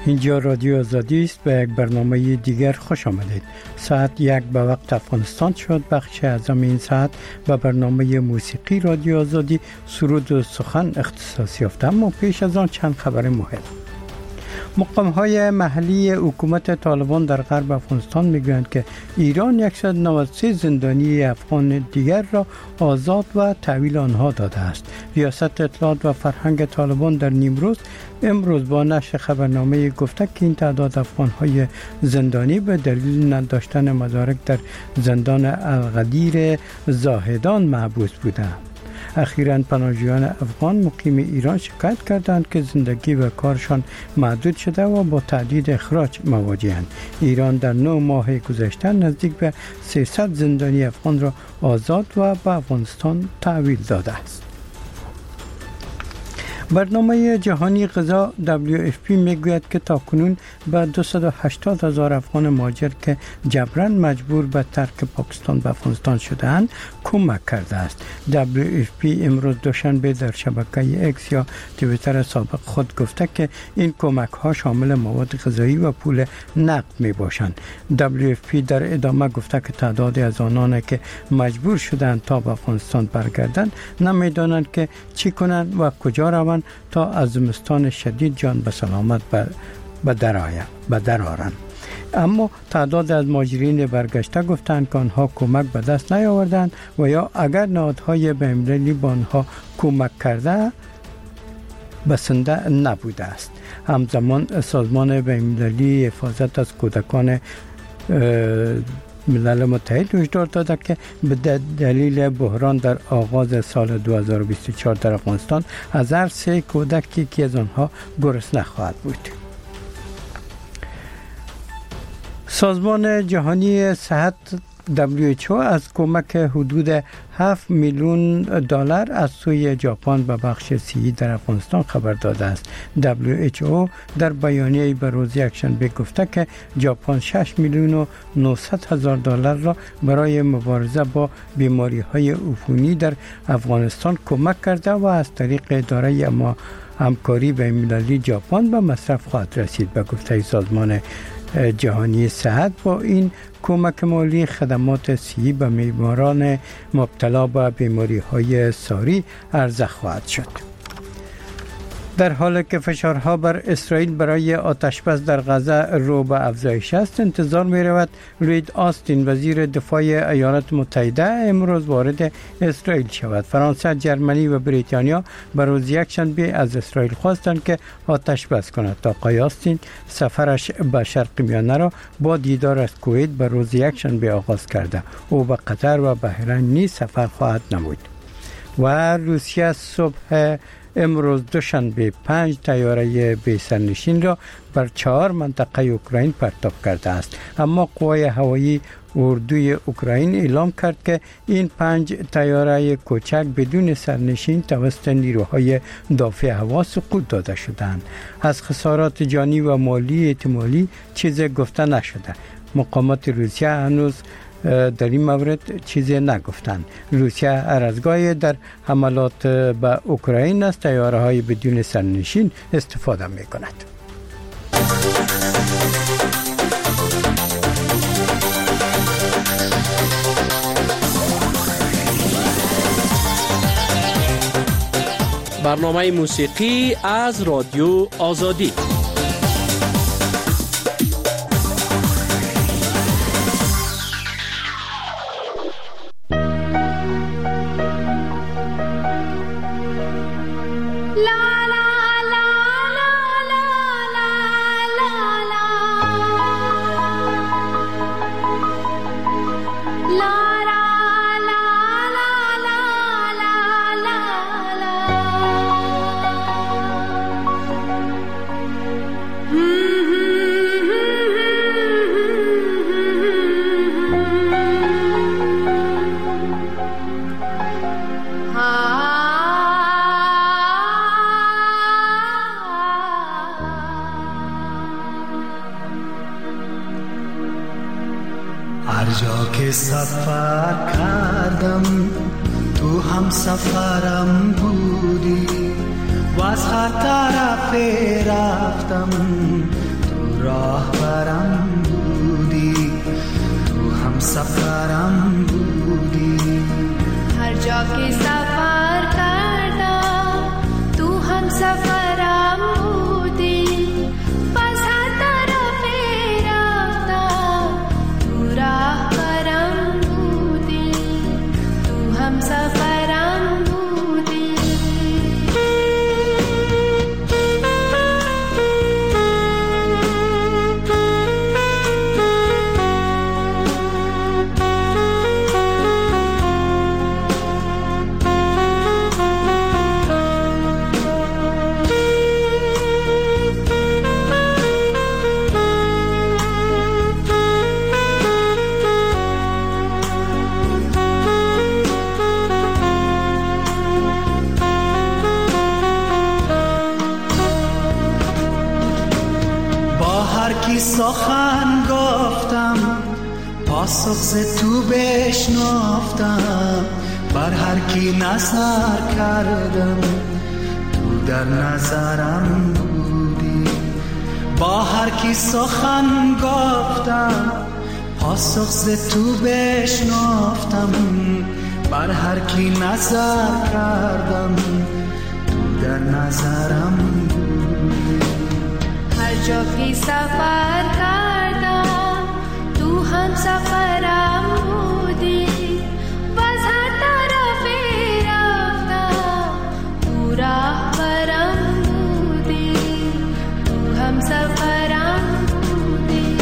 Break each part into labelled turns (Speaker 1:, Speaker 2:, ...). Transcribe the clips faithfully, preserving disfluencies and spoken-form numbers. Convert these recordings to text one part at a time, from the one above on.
Speaker 1: اینجا رادیو آزادی است. به یک برنامه دیگر خوش آمدید. ساعت یک به وقت افغانستان شد. بخش اعظم این ساعت به برنامه موسیقی رادیو آزادی سرود و سخن اختصاص یافت. اما پیش از آن چند خبر مهم. مقام‌های محلی حکومت طالبان در غرب افغانستان میگویند که ایران صد و نود و سه زندانی افغان دیگر را آزاد و تحویل آنها داده است. ریاست اطلاعات و فرهنگ طالبان در نیمروز امروز با نشر خبرنامه گفته که این تعداد افغان‌های زندانی به دلیل نداشتن مدارک در زندان القدیر زاهدان محبوس بودند. اخیراً پناهجویان افغان مقیم ایران شکایت کردند که زندگی و کارشان محدود شده و با تهدید اخراج مواجهند. ایران در نه ماه گذشته نزدیک به سیصد زندانی افغان را آزاد و به افغانستان تحویل داده است. برنامه جهانی غذا دبلیو اف پی میگوید که تاکنون به دویست و هشتاد هزار افغان مهاجر که جبراً مجبور به ترک پاکستان به افغانستان شده‌اند کمک کرده است. دبلیو اف پی امروز دوشنبه در شبکه اکس یا توییتر سابق خود گفته که این کمک ها شامل مواد غذایی و پول نقد می باشند. دبلیو اف پی در ادامه گفته که تعدادی از آنان که مجبور شدند تا به افغانستان برگردند نمیدانند که چی کنند و کجا روند تا از زمستان شدید جان به سلامت به در آرند. اما تعداد از مهاجرین برگشته گفتند که آنها کمک به دست نیاوردند و یا اگر نهادهای بین‌المللی به آنها کمک کرده بسنده نبوده است. همزمان سازمان بین‌المللی حفاظت از کودکان ملل متحد هشدار داده که به دلیل بحران در آغاز سال دو هزار و بیست و چهار در افغانستان از هر سه کودک یکی از آنها گرسنه خواهد بود. سازمان جهانی صحت دبلیو اچ او از کمک حدود هفت میلیون دلار از سوی ژاپن به بخش صحی در افغانستان خبر داده است. دبلیو اچ او در بیانیه‌ای به روز یکشنبه گفته که ژاپن شش میلیون و نهصد هزار دلار را برای مبارزه با بیماری‌های عفونی در افغانستان کمک کرده و از طریق اداره اما همکاری بین‌المللی ژاپن به مصرف خواهد رسید. به گفته سازمان جهانی صحت با این کمک مالی خدمات صحی به بیماران مبتلا به بیماری‌های ساری عرضه خواهد شد. در حالی که فشارها بر اسرائیل برای آتشبس در غزه رو به افزایش است، انتظار می رود لوید آستین وزیر دفاع ایالات متحده امروز وارد اسرائیل شود. فرانسه، جرمنی و بریتانیا به روز یکشنبه از اسرائیل خواستند که آتشبس کند. آقای آستین سفرش به شرق میانه را با دیدار از کویت به روز یکشنبه آغاز کرده. او به قطر و بحرین نیز سفر خواهد نمود. و روسیه صبح امروز دوشنبه پنج طیاره بی سرنشین را بر چهار منطقه اوکراین پرتاب کرده است. اما قوای هوایی اردوی اوکراین اعلام کرد که این پنج طیاره کوچک بدون سرنشین توسط نیروهای دافع هوا سقوط داده شدند. از خسارات جانی و مالی احتمالی چیزی گفته نشده. مقامات روسیه هنوز در این مورد چیزی نگفتند. روسیه هر از گاهی در حملات به اوکراین از طیاره‌های بدون سرنشین استفاده می‌کند.
Speaker 2: برنامه موسیقی از رادیو آزادی.
Speaker 3: سفر کردم تو هم سفرم بودی و از هر طرف رفتم راهبرم بودی، تو هم سفرم بودی.
Speaker 4: هر جا که سفر کردم تو هم سفرم بودی، بس هر طرف رفتم تو راهبرم بودی، تو هم سفرم بودی.
Speaker 3: سخن گفتم پاسخ ز تو بشنافتم، بر هر کی نظر کردم تو در نظرم بودی. با هر کی سخن گفتم پاسخ ز تو بشنافتم، بر هر کی نظر کردم تو در نظرم بودی.
Speaker 4: هر جا که سفر کردم تو هم سفرم بودی، باز هر طرف رفتم تو راهبرم بودی، تو هم سفرم بودی.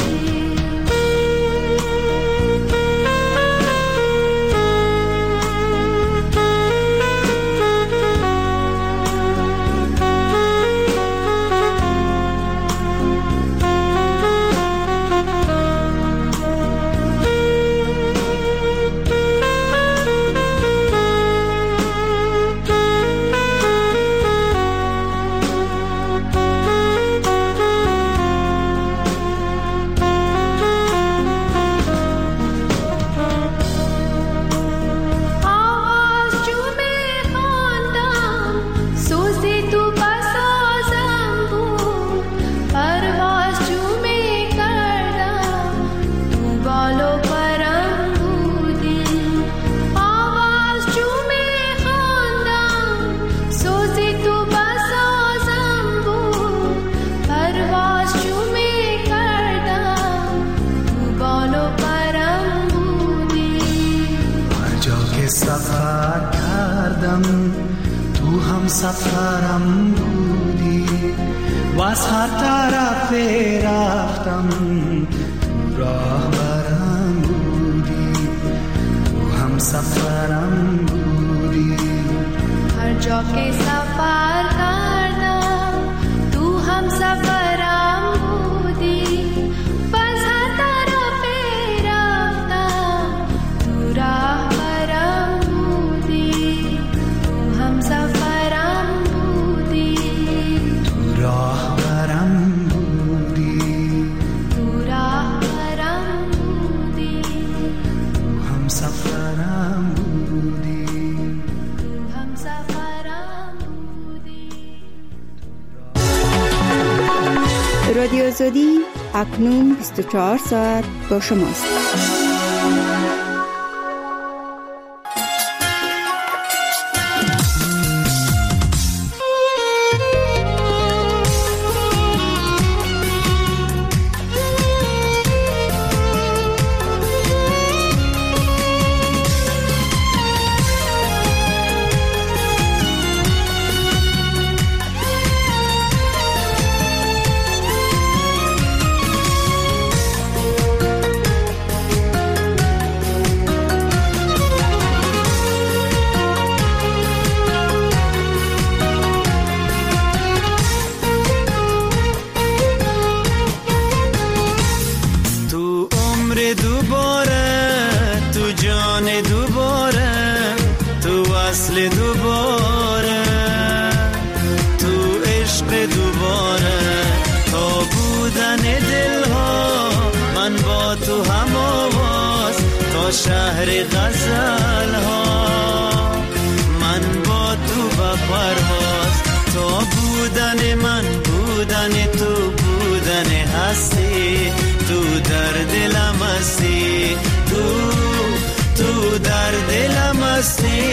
Speaker 3: سفر کردم تو هم سفرم بودی، و از هر طرف رفتم تو راهبرم بودی، تو هم سفرم بودی.
Speaker 4: هر جا که سفر کردم تو هم سفرم بودی، باز هر طرف رفتم تو راهبرم بودی، تو هم سفرم بودی،
Speaker 3: تو راهبرم بودی،
Speaker 4: تو راهبرم بودی،
Speaker 3: تو هم سفرم بودی،
Speaker 4: تو هم سفرم بودی.
Speaker 5: رادیو آزادی اکنون بیست و چهار ساعت با شماست.
Speaker 6: شهر غزل ها من با تو با پرواز، تو بودن من بودن تو بودن هستی، تو در دلم هستی، تو تو در دلم هستی.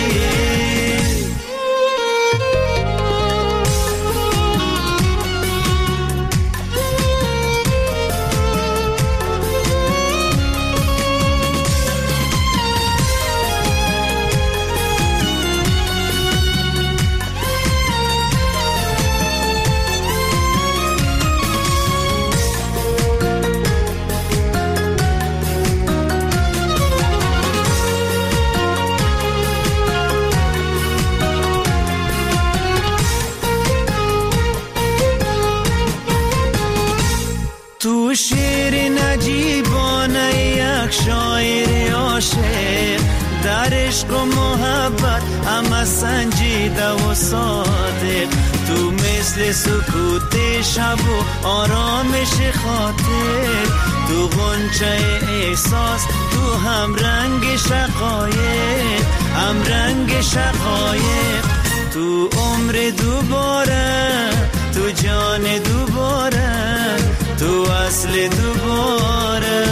Speaker 6: تو شعر نجیبانه یک شاعر عاشق، در عشق و محبت همه سنجیده و صادق. تو مثل سکوت شب و آرامش خاطر، تو غنچه احساس، تو هم رنگ شقایق، هم رنگ شقایق. تو عمر دوباره، تو جان دوباره، تو اصل دوباره،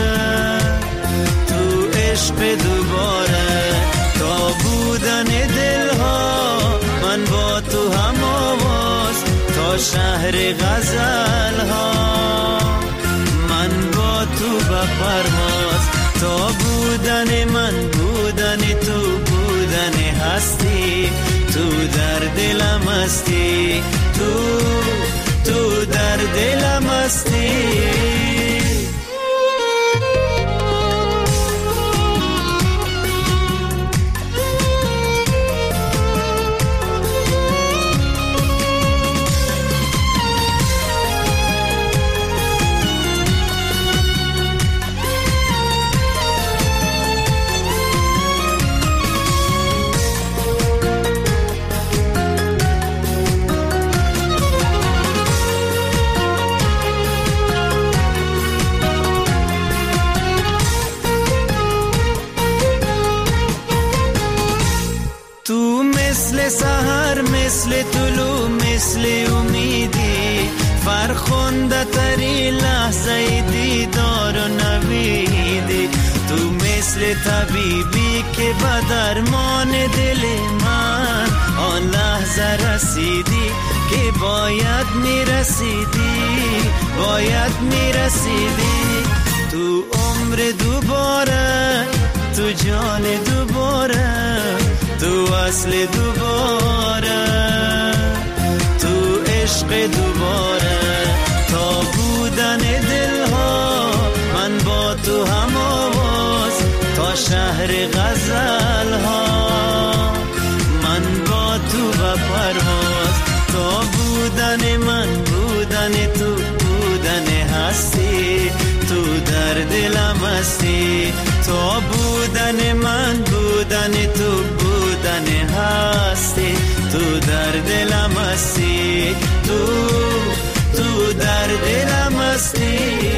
Speaker 6: تو عشق دوباره. تا بودن دلها من با تو هم آواز، تا شهر غزل ها من با تو به پرواز. تا بودن من بودن تو بودن هستی، تو در دلم هستی، تو تو در دلم هستی. سحر مثل طلوع مثل امیدی، فرخنده تری لحظه دیدار و نویدی. تو مثل طبیبی که به درمان دل من آن لحظه رسیدی که باید میرسیدی، باید میرسیدی. تو عمر دوباره، تو جان دوباره، تو اصل دوباره، تو عشق دوباره. تا بودن دلها من با تو هم آواز، تا شهر غزل ها من با تو به پرواز. تا بودن من بودن تو بودن هستی، تو در دلم هستی. تا بودن من بودن تو بودن هستی، تو در دلم هستی، تو تو در دلم هستی.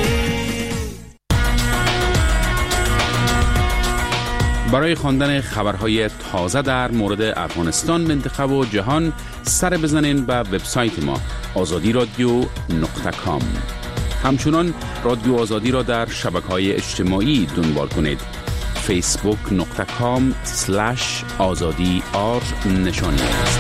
Speaker 7: برای خواندن خبرهای تازه در مورد افغانستان، منطقه و جهان سر بزنین به وبسایت ما آزادی رادیو نقطه کام. همچنان رادیو آزادی را در شبکه‌های اجتماعی دنبال کنید. فیسبوک نقطه کام سلش آزادی آر نشانی است.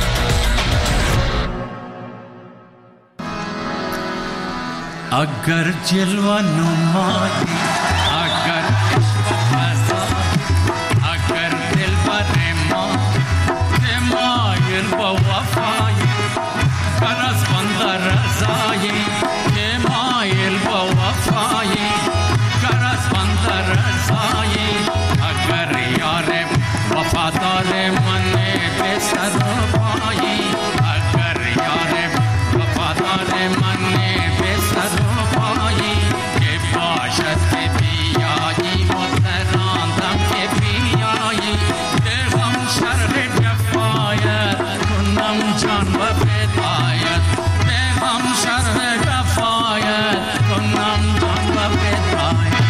Speaker 3: اگر جلوه نمایی، اگر عشق بازار، اگر دل بر ما مایل با وفایی، گر از بنده رضایی مایل با وفایی، گر از بنده رضایی. اگر یار وفادار من به سر و پایی، اگر یار وفادار من به سر و پایی، که باشد که بیایی متراندم که بیایی، که غم شرح کفایت کنم جان و فدایت، که غم شرح کفایت کنم جان و فدایت.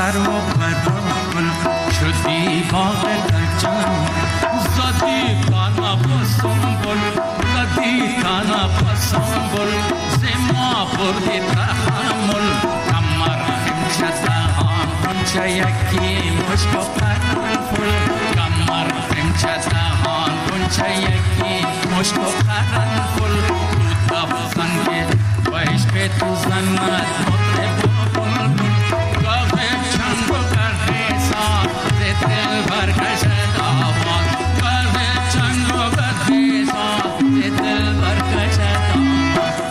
Speaker 3: سر و برابل شدی باغ دلجان زدی تانا بسنبل زدی تانا بسنبل زما بردی تحمل کمر همچه دهان کنچه یکی مشک و قرنفل کمر همچه دهان کنچه یکی مشک و قرنفل تو دفزنگه و عشق تو زند مطرب گاهی چند و گرده سا دل برکشد آباد گاهی چند و گرده سا دل برکشد آباد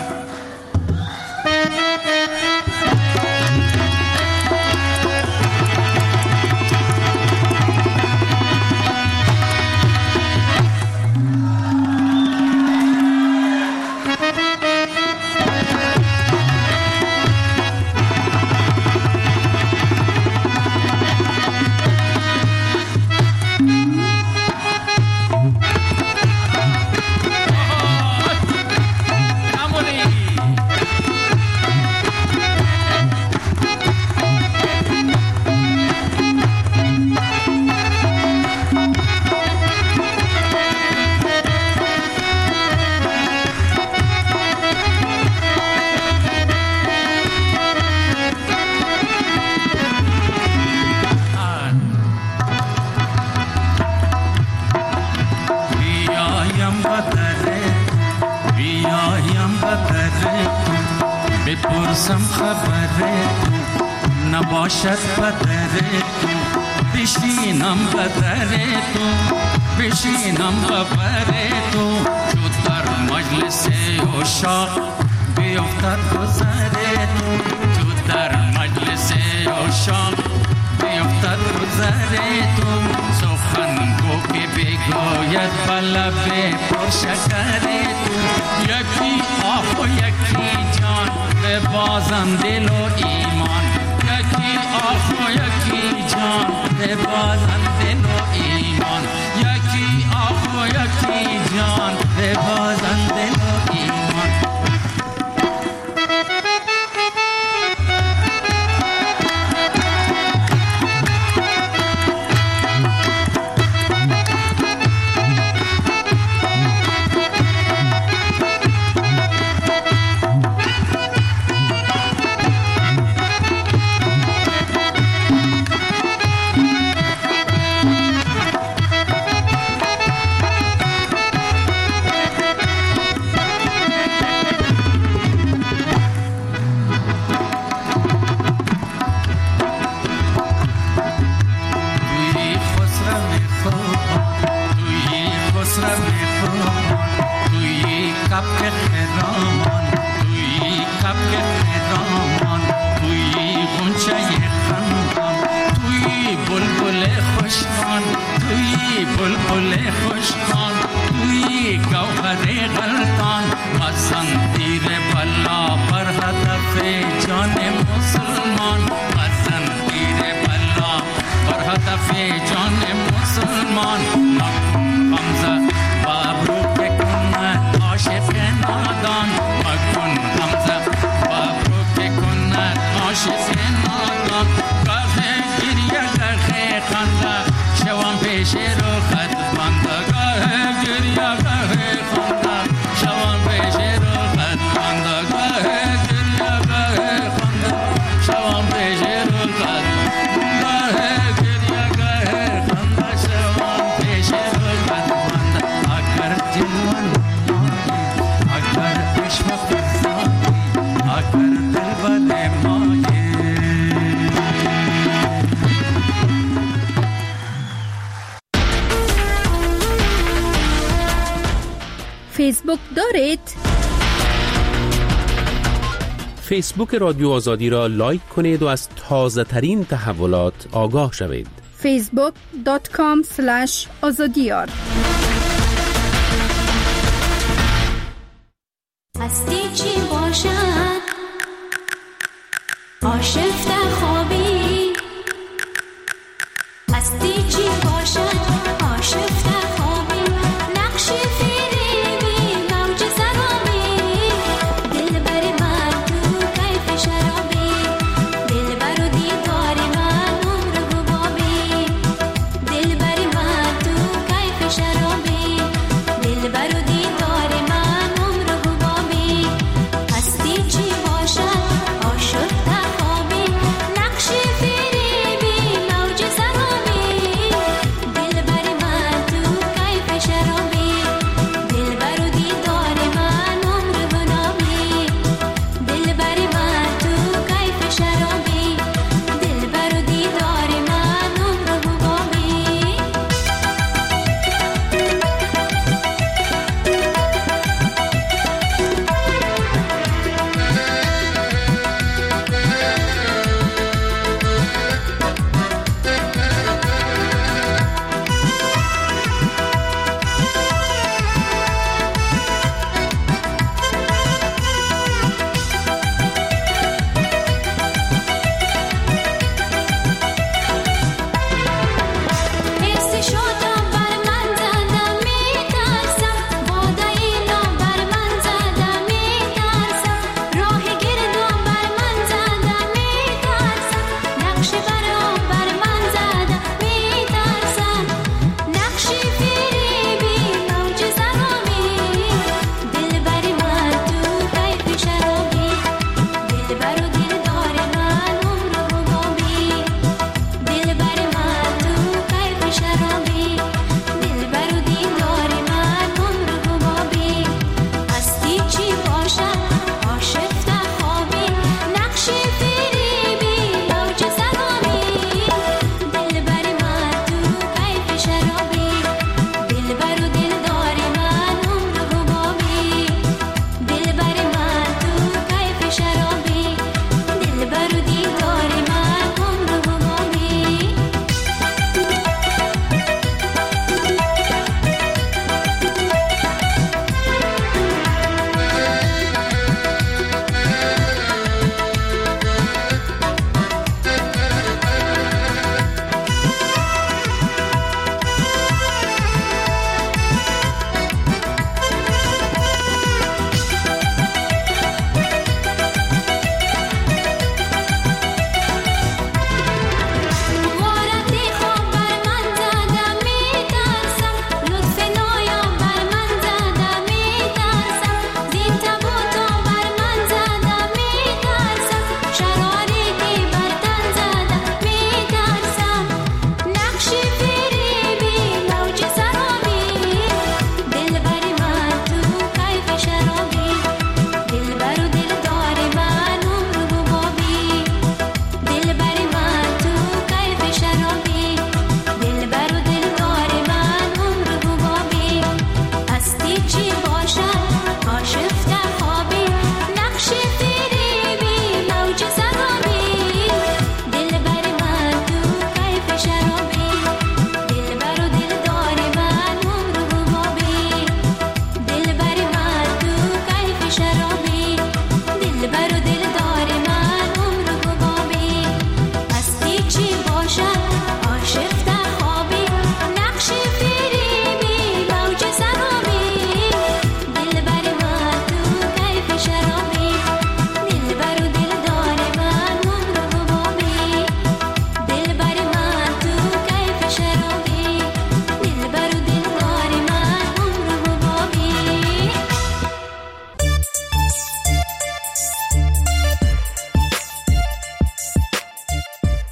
Speaker 3: بپرسم خبره نباشد بدره تو بشینم بدره تو بشینم ببره تو چو در مجلس عشاق بیفتد گذره تو چو در مجلس عشاق بیفتد گذره تو سخن گو که بگوید بلبه پر شکره تو یکی آه و یکی جان به بازم دل و ایمان یکی آه و یکی جان به بازم دل و ایمان یکی آه و یکی جان به بازم دل و ایمان
Speaker 8: فیسبوک دارید؟
Speaker 2: فیسبوک رادیو آزادی را لایک کنید و از تازه ترین تحولات آگاه شوید.
Speaker 8: فیسبوک دات کام اسلش آزادیار.
Speaker 4: هستی چی باشد آشفته خوابی هستی چی باشد آشفته خوابی نقشی فریبی موج سرامی دل بر من تو کیف شرابی دل بر و دیدار من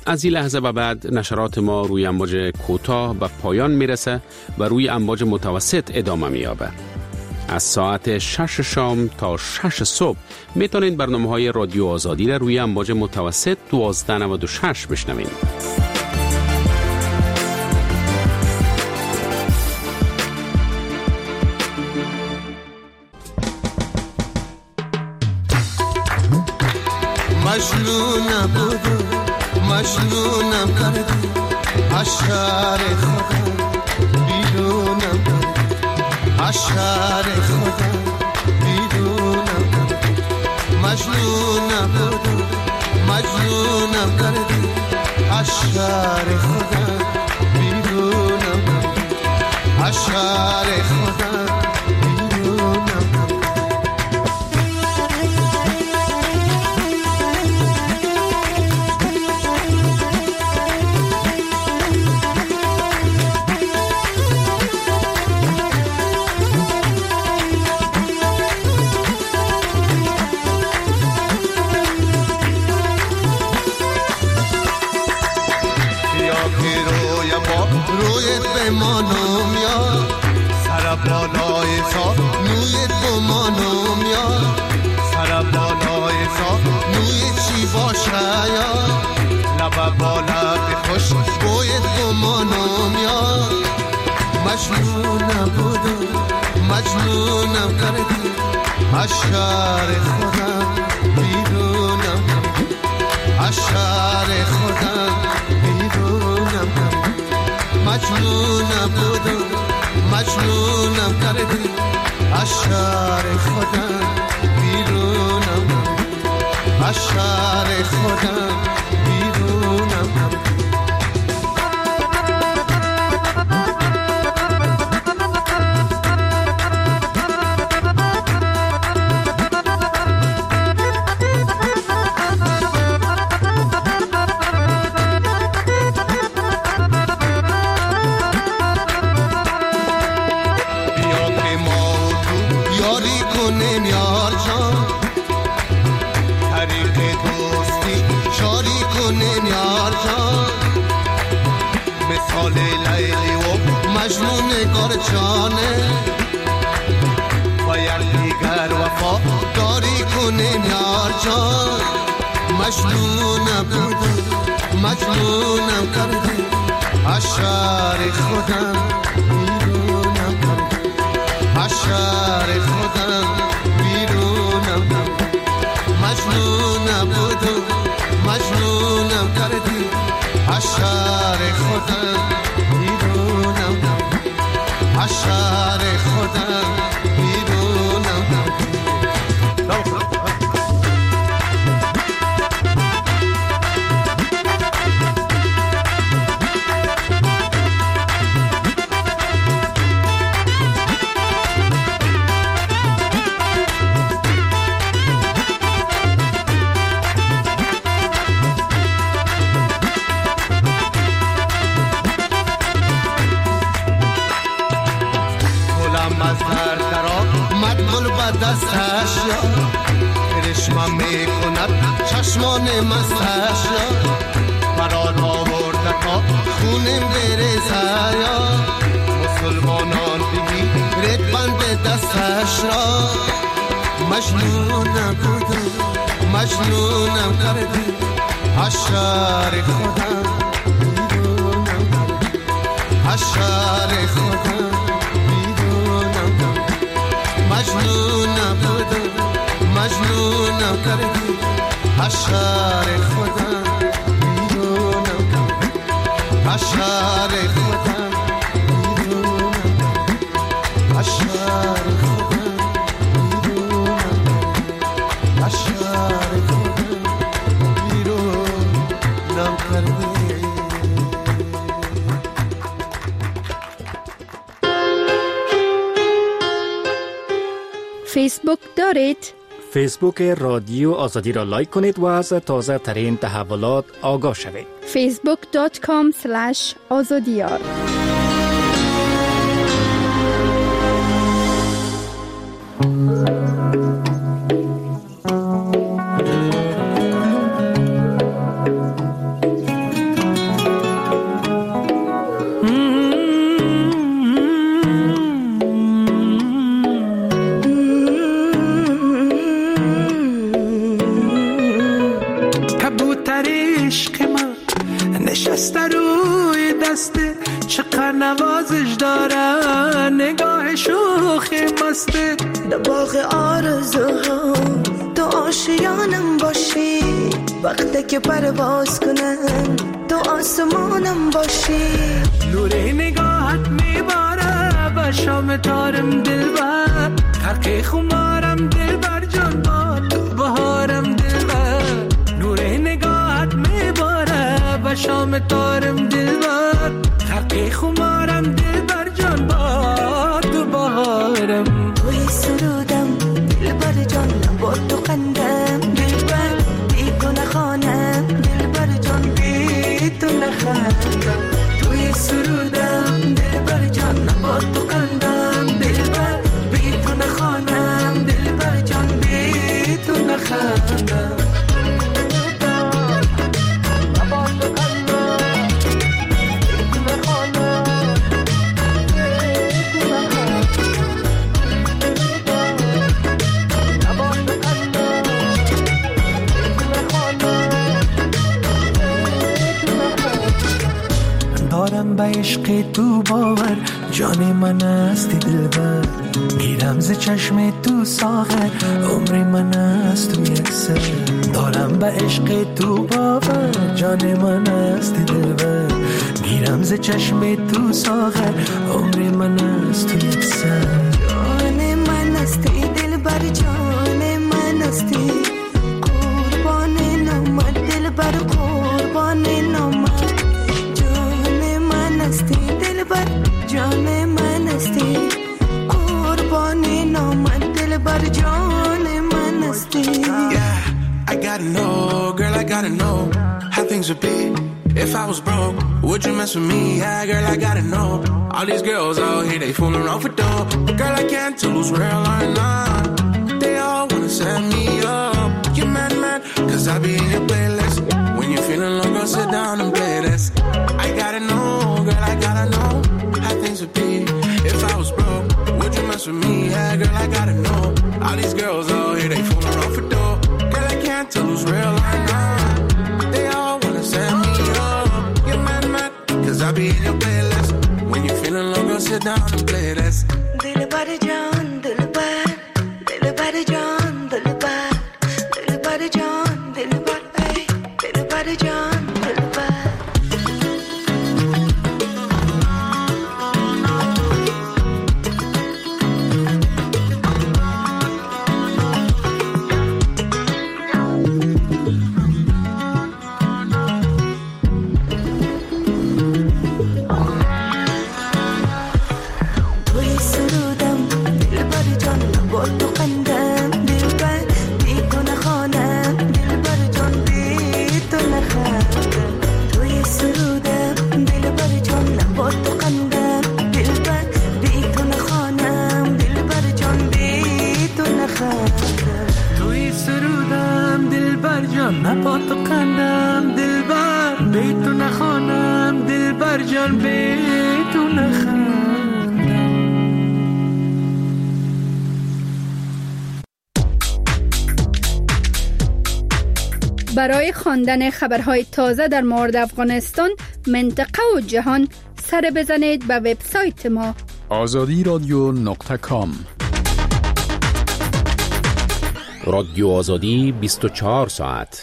Speaker 2: از این لحظه به بعد نشرات ما روی امواج کوتاه به پایان میرسه و روی امواج متوسط ادامه میابه. از ساعت شش شام تا شش صبح میتونید برنامه های رادیو آزادی را روی امواج متوسط دوازده نود و شش بشنوید.
Speaker 9: مجنونم بودو مجنونم کردی از شهر خودم بیرونم کردی از شهر خودم بیرونم کردی مجنونم بودو مجنونم کردی از شهر خودم بیرونم کردی از شهر خودم بیرونم کردی رویت بمانم یا سر بالای سا نویت بمانم یا سر بالای سا نویت چی باشه یا لب بالا خوش بویت بمانم یا مجنونم بودم مجنونم کردی از شهر خودم بیرونم از شهر خودم بیرونم مجنونم بودم مجنونم کردی از شهر خودم بیرونم از شهر خودم بیرونم جانه باید دیگر وفا داری کنیم یار جان مجنونم بودم مجنونم کردی از شهر خودم بیرونم کردی از شهر خودم بیرونم کردی مجنونم بودم مجنونم کردی از شهر خودم بیرونم کردی از شهر خودم بیرونم دستش یا کرشمم میکند چشمان مستش یا برال آورده تا خونم بریزه یا مسلمانان بگی رد بند دستش را مجنونم بودم مجنونم کردی از شهر خودم بیرونم از شهر خودم مجنونم بودم مجنونم کردی از شهر خودم بیرونم از شهر خودم بیرونم از شهر خودم بیرونم از شهر خودم بیرونم کردی.
Speaker 8: فیسبوک دارید؟
Speaker 10: فیسبوک رادیو آزادی را لایک کنید و از تازه ترین تحولات آگاه شوید.
Speaker 8: فیسبوک دات کام اسلش آزادیار.
Speaker 11: کبوتر عشق من نشسته روی دسته، چقدر نوازش دارن نگاه شوخ مسته.
Speaker 12: در باغ آرزوها تو آشیانم باشی، وقتی که پرواز کنم تو آسمانم باشی.
Speaker 11: نور نگاهت میباره به شام تارم دلبر، غرق خمارم دلبر جان با تو بهارم دلبر. نور نگاهت میباره به شام تارم دلبر، غرق خمارم دلبر جان با تو بهارم.
Speaker 12: توی سرودم دلبر جان با تو قندم دلبر، بی تو نخوانم دلبر جان بی تو نخوانم. توی سرودم دلبر جان با تو قندم دلبر، بی تو نخوانم دلبر جان بی تو نخوانم.
Speaker 11: دارم به عشق تو باور، جان من هستی دلبر. گیرم ز چشم تو ساغر، عمر من است تو یک سر. دارم به عشق تو باور، جان من هستی دلبر. گیرم ز چشم تو ساغر، عمر من است تو یک سر.
Speaker 12: جان من هستی دلبر، جان من هستی. قربان نامت دلبر، قربان نامت. دلبر جان من هستی، قربان نامت دلبر جان من هستی.
Speaker 13: Yeah, I gotta know, girl, I gotta know how things would be if I was broke. Would you mess with me? Yeah, girl, I gotta know. All these girls out here, they fooling off for dough. Girl, I can't tell who's real or not. They all wanna set me up. You mad, mad, cause I be in your playlist. When you're feeling low, go sit down and play this. I gotta know, girl, I gotta know how things would be if I was broke. Would you mess with me? Yeah, girl, I gotta know. All these girls out here, they fooling off for dough. Girl, I can't tell who's real or not. They all wanna set me up. You're mad, mad, cause I be in your playlist. When you're feeling low, go sit down and play this.
Speaker 12: Dilbar John, Dilbar, Dilbar John, Dilbar, Dilbar John, Dilbar, hey, Dilbar John, Dilbar.
Speaker 11: با تو قندم دلبر، بی تو نخوانم دلبر جان، بی تو نخوانم.
Speaker 8: برای خواندن خبرهای تازه در مورد افغانستان، منطقه و جهان سر بزنید به وبسایت ما
Speaker 7: آزادی رادیو نقطه کام.
Speaker 2: رادیو آزادی بیست و چهار ساعت.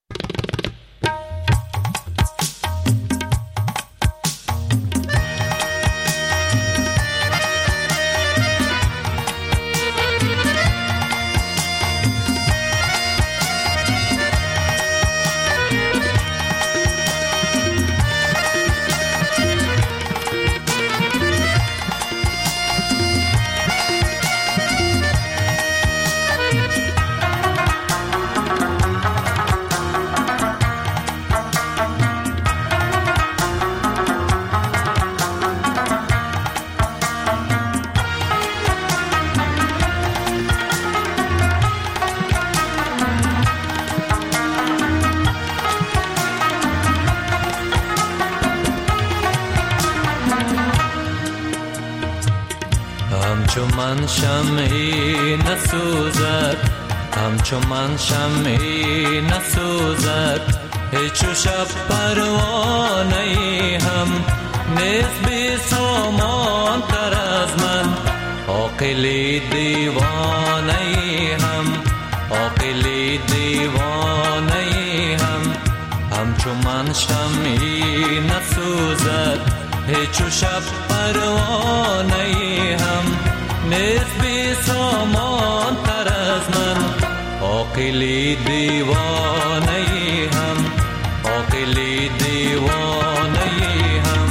Speaker 14: همچو من شمعی نسوزد، همچو من شمعی نسوزد، هیچ و شب پروانه هم نیست بی سامان تر از من. عاقلی دیوانه هم عاقلی دیوانه هم همچو من شمعی نسوزد. هیچ و شب پروانه هم نیست بی سامان تر از من. عاقلی دیوانه هم عاقلی دیوانه هم.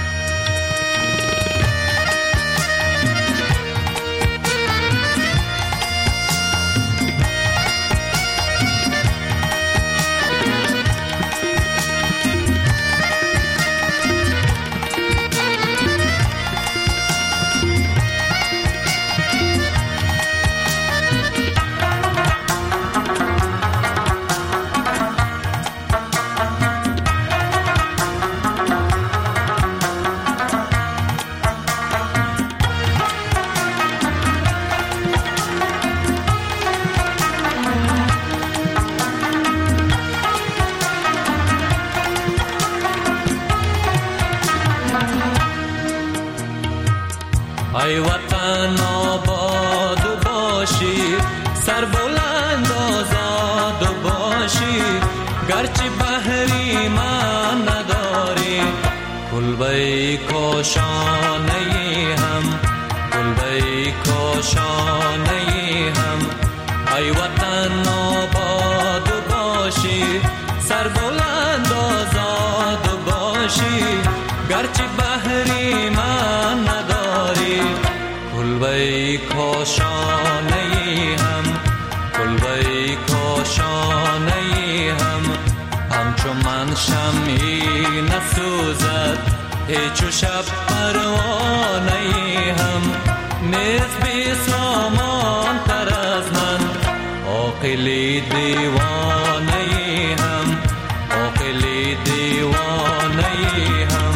Speaker 14: ای وطن آباد باشی، سر بلند آزاد باشی، گرچه بحری من نداری، کلبه کاشانه هم کلبه کاشانه هم. ای وطن آباد باشی، سر بلند آزاد باشی، گرچه بحری من نداری، کلبه کاشانه هم کلبه کاشانه هم. همچو من شمعی نسوزد، هیچ و شب پروانه هم نیست بی سامان تر از من. عاقلی دیوانه هم عاقلی دیوانه هم.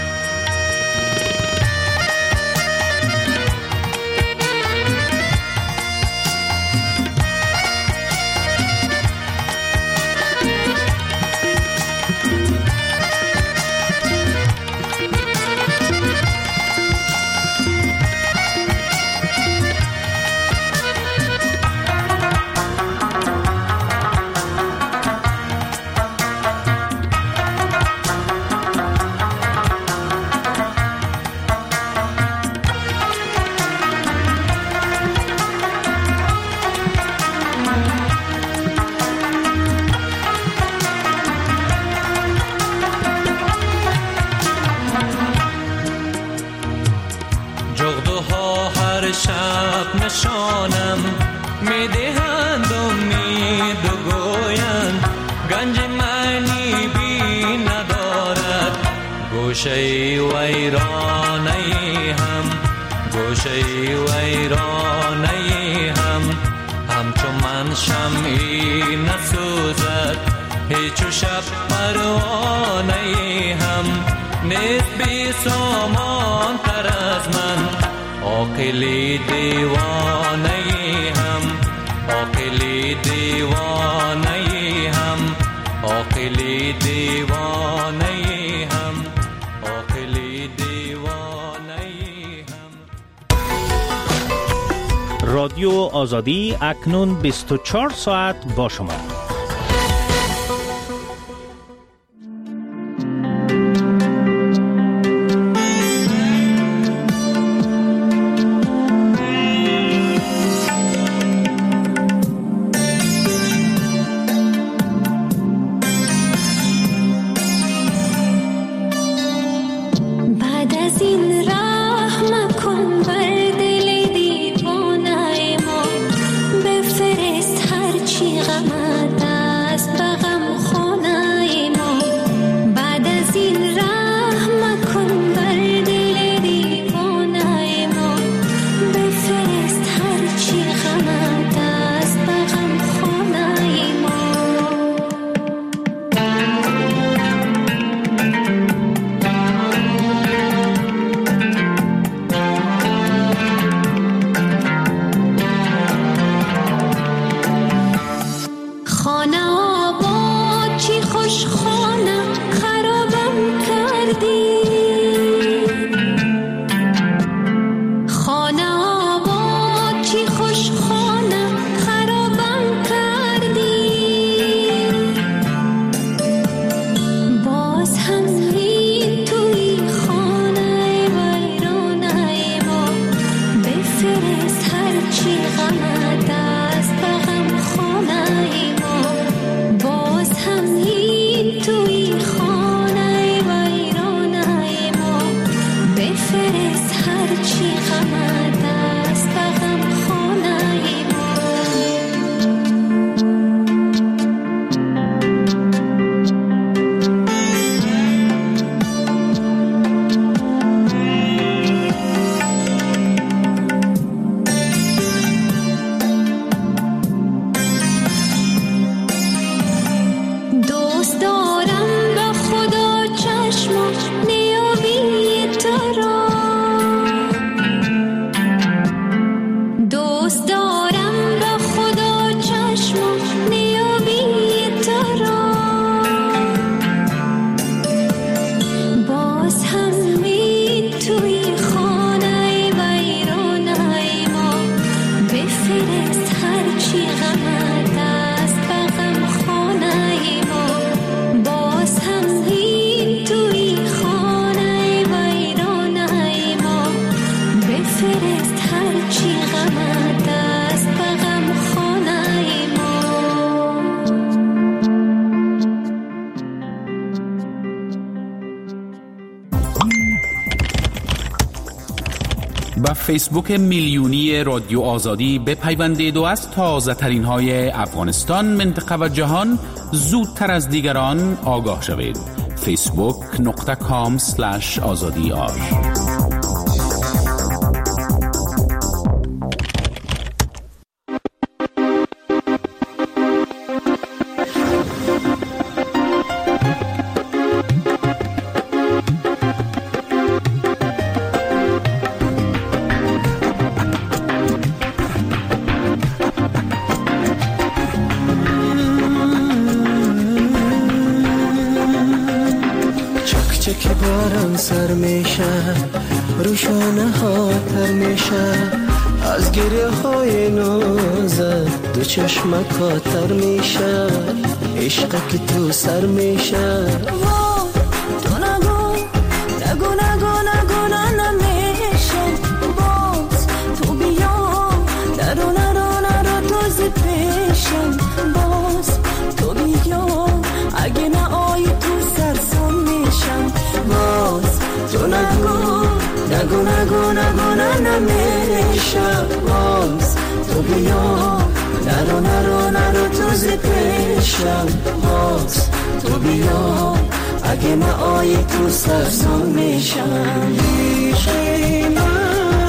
Speaker 14: شب نشانم میدهند امید و گویند، گنج معنی بی ندارد، گوشه ویرانه هم گوشه ویرانه هم. همچو من شمعی نسوزد، هیچ و شب پروانه هم نیست بی سامان تر از من. عاقلی دیوانه هم عاقلی دیوانه هم عاقلی دیوانه هم عاقلی دیوانه هم.
Speaker 15: رادیو آزادی اکنون بیست و چهار ساعت با شما.
Speaker 4: بفرست هرچی غمت
Speaker 7: با فیسبوک میلیونی رادیو آزادی بپیوندید و از تازه ترین های افغانستان، منطقه و جهان زودتر از دیگران آگاه شوید. فیسبوک نقطه کام سلش آزادی آر.
Speaker 11: سر میشه روشانه ها تر میشه از گریه های نازت دو چشمک ها تر میشه عشق که تو سر میشه
Speaker 12: تو نگو نگو نگو نگو نه نمیشه باز تو بیا نرو نرو نرو تو زد پیشم باز تو بیا اگه نه آی تو سرسان میشم باز تو نگو نگو نگو نگو نه نمیشه باز تو بیا نرو نرو نرو تو زد پیشم باز تو بیا اگه نه آی تو سرسان میشم عشقی من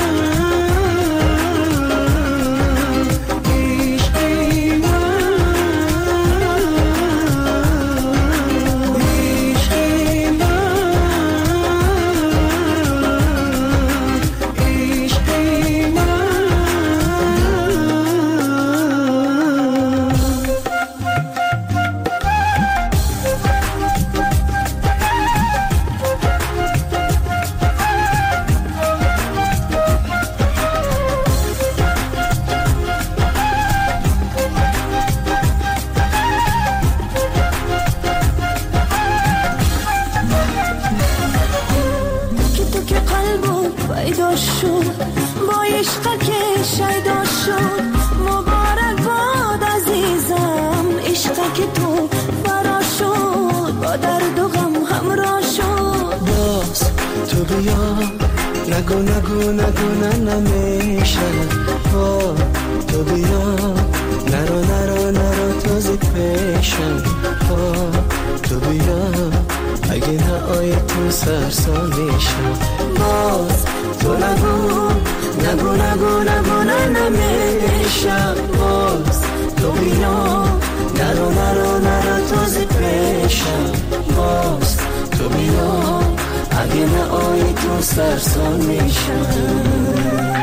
Speaker 12: نگو نگو نگو نه نمیشه با تو بیا نرو نرو نرو تو زد پیشم با تو بیا اگه نه آی تو سرسان میشم باز تو نگو نگو نگو نگو نه نمیشه باز تو بیا نرو نرو نرو تو زد پیشم باز تو بیا اگه نه آی تو سرسان میشم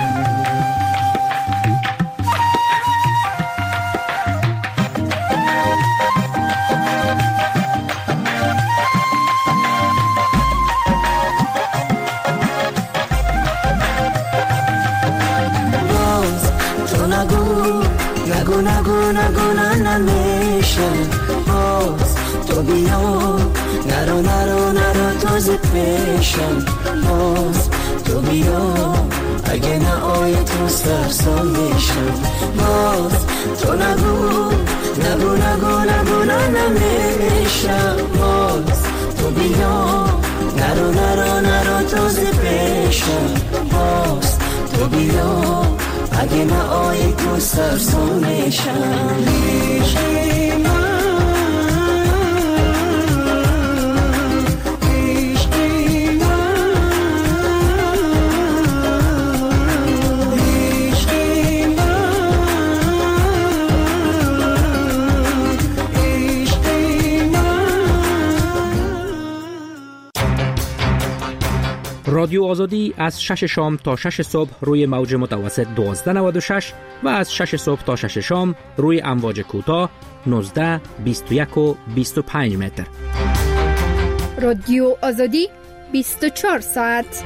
Speaker 12: باز تو نگو نگو نگو نگو نه نمیشه باز تو بیا نرو نرو نرو تو زد پیشم باز تو بیا اگه نه آی تو سرسان میشم باز تو نگو نگو نگو نگو نه نمیشه باز تو بیا نرو نرو نرو تو زد پیشم باز تو بیا اگه نه آی تو سرسان میشم عشقی من
Speaker 16: رادیو آزادی از شش شام تا شش صبح روی موج متوسط دوازده نود و شش و از شش صبح تا شش شام روی امواج کوتاه نوزده بیست و یک و بیست و پنج متر.
Speaker 8: رادیو آزادی بیست و چهار ساعت.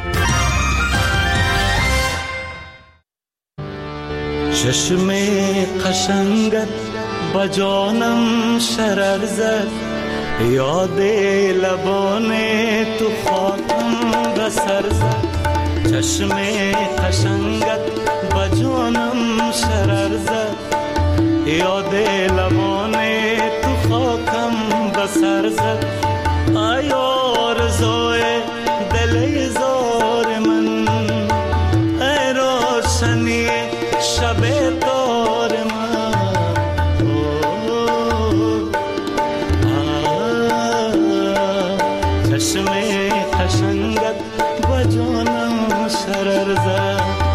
Speaker 3: چشم قشنگت با جانم شرر زد، یاد لبان تو خاکم بسر زد. چشم قشنگت با جانم شرر زد، یاد لبان تو خاکم بسر زد. ای آرزوی دل زار من، ای چشم قشنگت با جانم شرر زد.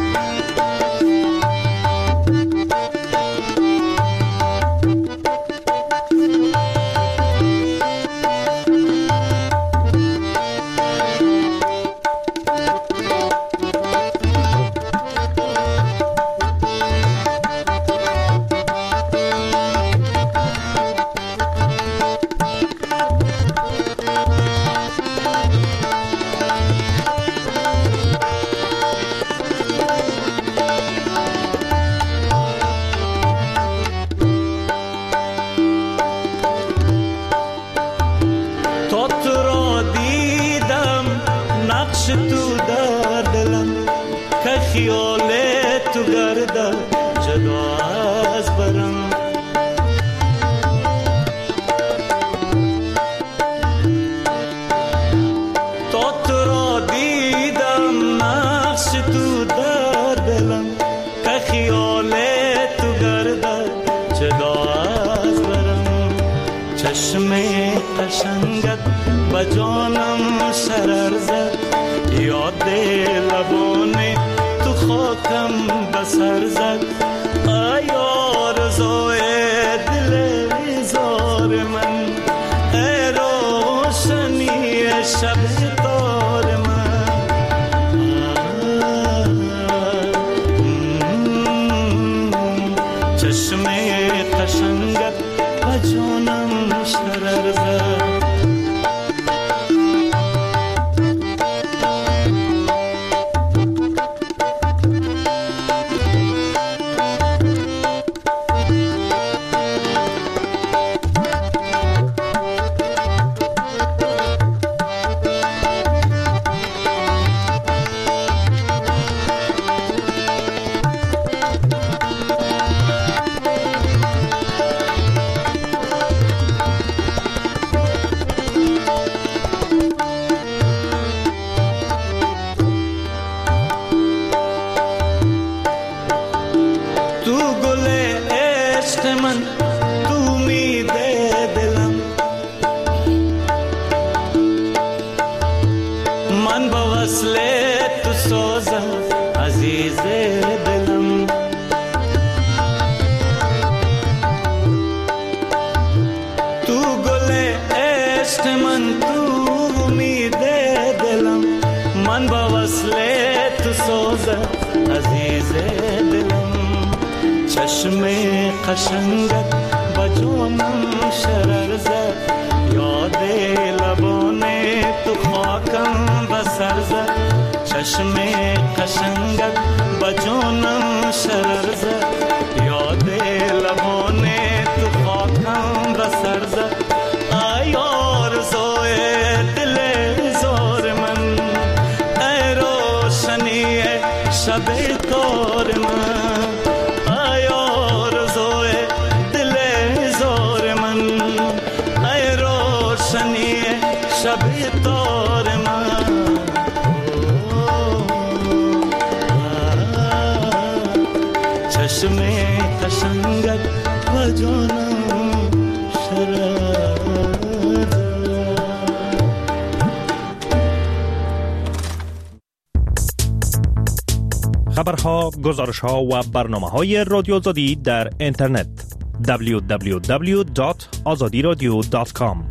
Speaker 15: خبرها، گزارشها و برنامه‌های رادیو آزادی در اینترنت دبلیو دبلیو دبلیو دات آزادی رادیو دات کام.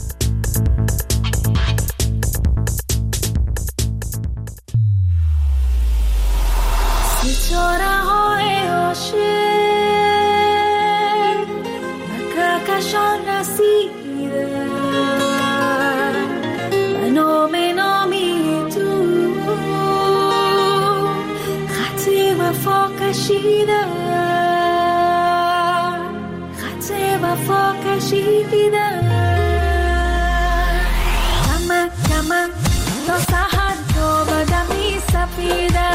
Speaker 4: ستاره‌های عاشق کهکشان رسیده و نام نامی تو خط وفا کشیده خط وفا کشیده کمک کمک تا سحر تا بدمی سفیده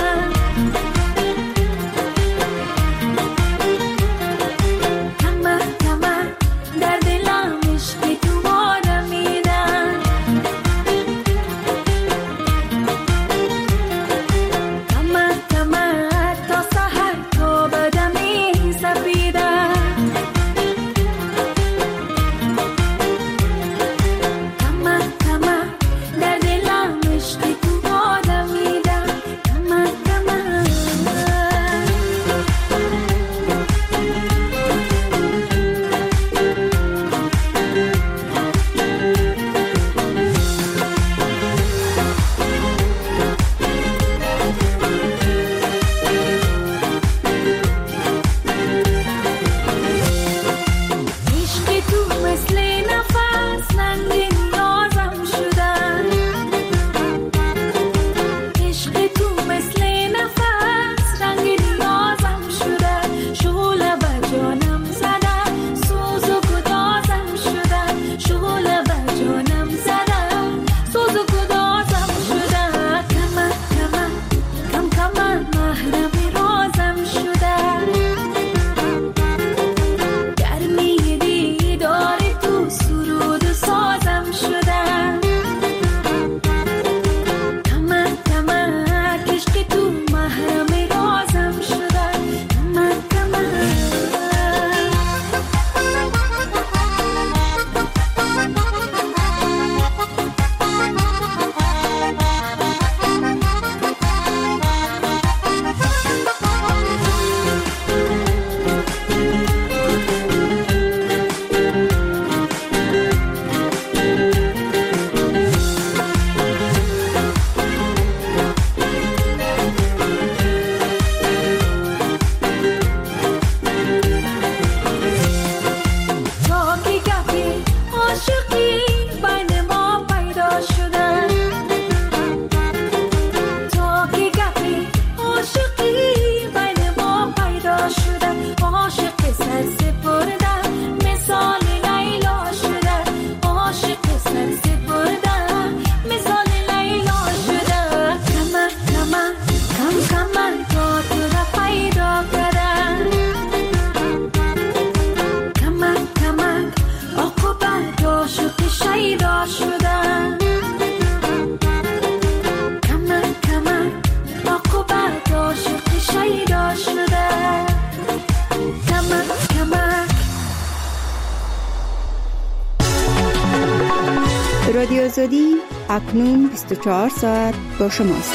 Speaker 5: رادیو آزادی اکنون بیست و چهار ساعت با شماست.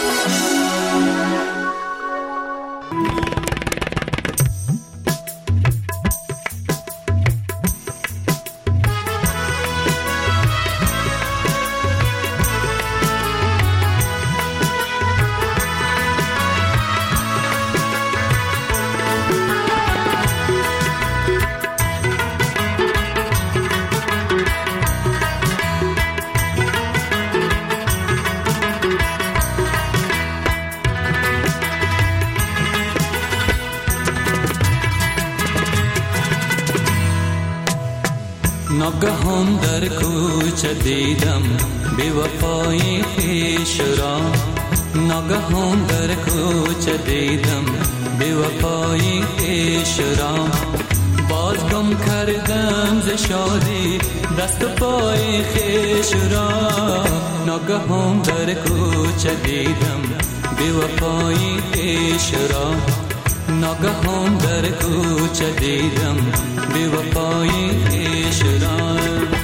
Speaker 14: ناگهان در کوچه دیدم بی وفای خویش را، ناگهان در کوچه دیدم بی وفای خویش را، باز گم کردم ز شادی دست و پای خویش را، ناگهان در کوچه دیدم بی وفای خویش را، ناگهان در کوچه دیدم بی وفای خویش را.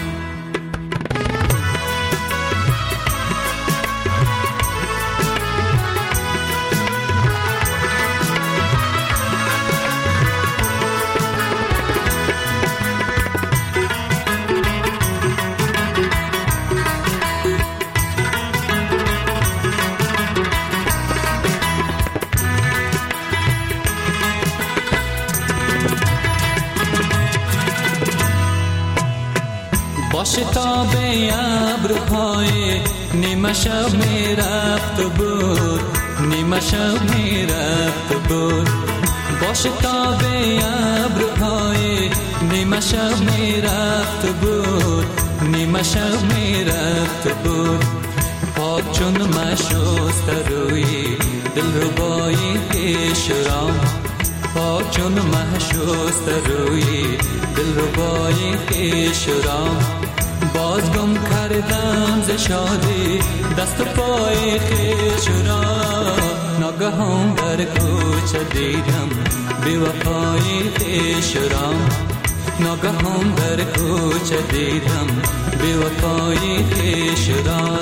Speaker 14: با شتاب ابرهای نیمه شب می رفت بود، نیمه شب می رفت بود، با شتاب ابرهای نیمه شب می رفت بود، نیمه شب می رفت بود، پاک چون مشست روی دلربای خویش را، پاک چون مشست روی دلربای خویش را، باز گم کردم ز شادی دست و پای خویش را، ناگهان در کوچه دیدم بی وفای خویش را، ناگهان در کوچه دیدم بی وفای خویش را.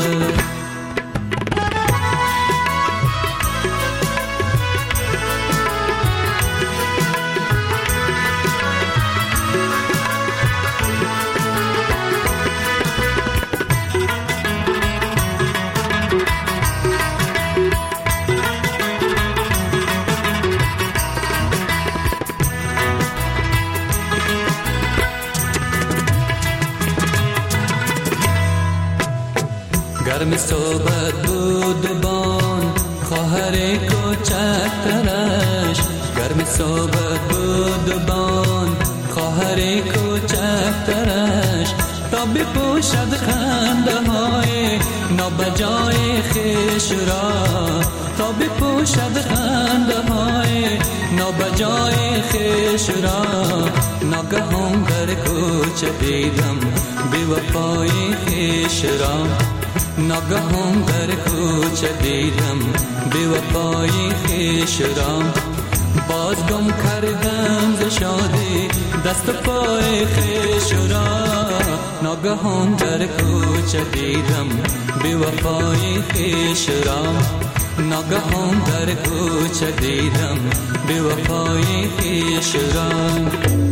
Speaker 14: گرم صحبت بود بان خواهر کوچکترش، گرم صحبت بود بان خواهر کوچکترش، تا بپوشد خنده های نابجای خویش را، تا بپوشد خنده های نابجای خویش را، ناگهان در کوچه دیدم بی وفای خویش را، ناگهان در کوچه دیدم بی وفای خویش را، باز گم کردم ز شادی دست و پای خویش را، ناگهان در کوچه دیدم بی وفای خویش را، ناگهان در کوچه دیدم بی وفای خویش را.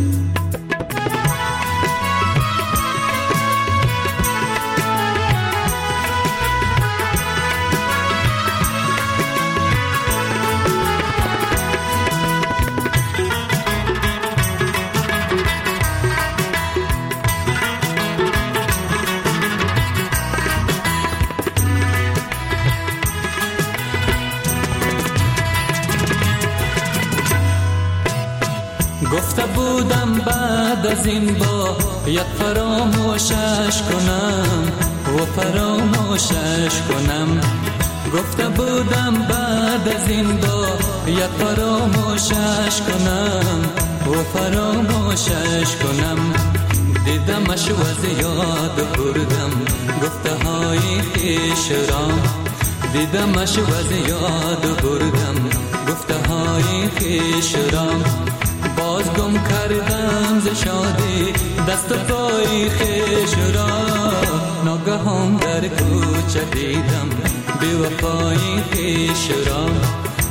Speaker 14: گفته بودم بعد از این با یک فراموشش کنم و فراموشش کنم، گفته بودم بعد از این با یک فراموشش کنم و فراموشش کنم، دیدمش و از یاد بردم گفته های خویش را، دیدمش و از یاد بردم گفته های خویش را، باز باز گم کردم ز شادی دست و پای خویش را. ناگهان در کوچه دیدم بی وفای خویش را.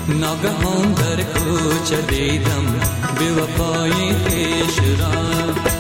Speaker 14: ناگهان در کوچه دیدم بی وفای خویش را.